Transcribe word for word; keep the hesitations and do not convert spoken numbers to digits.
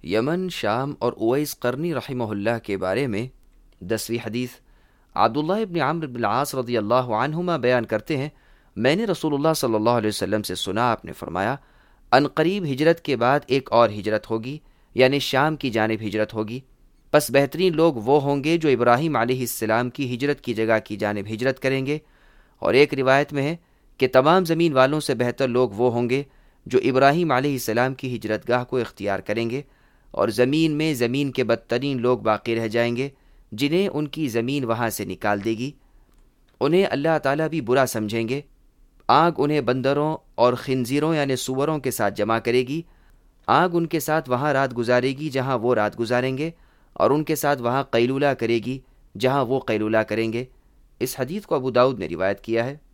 Yemen, शाम और उवैस करनी रहमहुल्लाह के बारे में। दसवीं हदीस, अब्दुल्लाह इब्न अम्र इब्न आस रज़ियल्लाहु अन्हुमा बयान करते हैं, मैंने रसूलुल्लाह सल्लल्लाहु अलैहि वसल्लम से सुना, आपने फरमाया, अनकरीब हिजरत के बाद एक और हिजरत होगी, यानी शाम की जानिब हिजरत होगी। बस बेहतरीन लोग वो होंगे जो इब्राहीम अलैहिस्सलाम की हिजरत की जगह की जानिब हिजरत करेंगे। और एक रिवायत में है कि तमाम ज़मीन वालों से बेहतर लोग वो होंगे जो इब्राहीम अलैहिस्सलाम की हिजरतगाह को इख्तियार करेंगे, और ज़मीन में ज़मीन के बदतरीन लोग बाकी रह जाएंगे जिन्हें उनकी ज़मीन वहाँ से निकाल देगी। उन्हें अल्लाह ताला भी बुरा समझेंगे। आग उन्हें बंदरों और खिंजीरों यानी सूअरों के साथ जमा करेगी। आग उनके साथ वहाँ रात गुजारेगी जहाँ वो रात गुजारेंगे, और उनके साथ वहाँ कैलूला करेगी जहाँ वो कैलूला करेंगे। इस हदीस को अबू दाऊद ने रिवायत किया है।